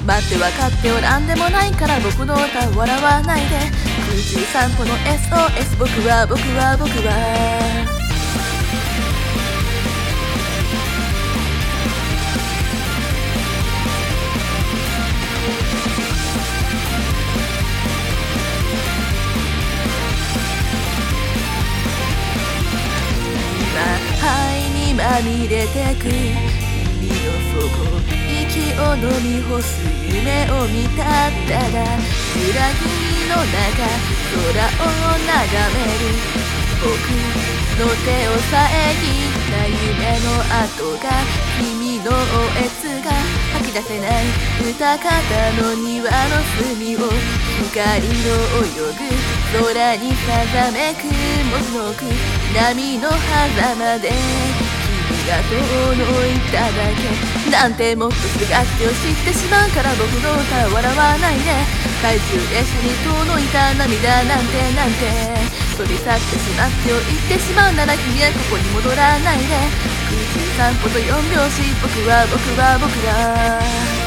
待って分かっておらんでもないから僕の歌を笑わないで。空中散歩の SOS 僕は灰にまみれてく海の底、息を飲み干す夢を見たったら、裏切りの中空を眺める僕の手を遮った夢の跡が、君のおえつが吐き出せない歌方の庭の隅を、光の泳ぐ空にさざめく文字の奥、波の狭間で君が遠のいただけなんて、もっとすぐ相手を知ってしまうから僕の歌を笑わないで。怪獣列車に遠のいた涙なんて飛び去ってしまってお言ってしまうなら、君はここに戻らないで。空中散歩と4拍子、僕は